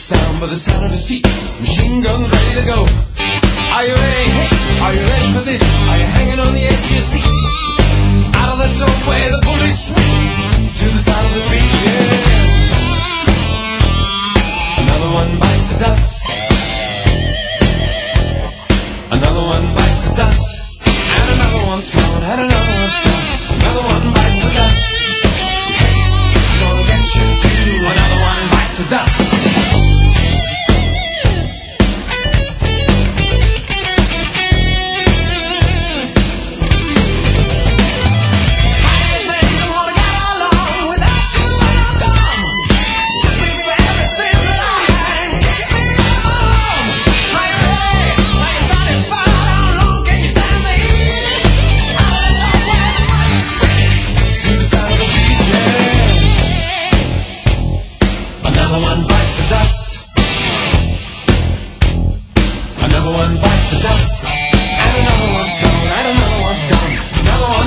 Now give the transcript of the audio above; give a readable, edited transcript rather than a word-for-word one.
sound, by the sound of his feet. Machine guns ready to go. Are you ready? Are you ready for this? Are you hanging on the edge of your seat? Out of the doorway, the bullets swing to the sound of the beat. Yeah. Another one bites the dust. Another one bites the dust. And another one's gone. And another one's gone. Another one bites the dust. Gonna get you too. Another one bites the dust. Another one bites the dust, and another one's gone, and another one's gone. Another one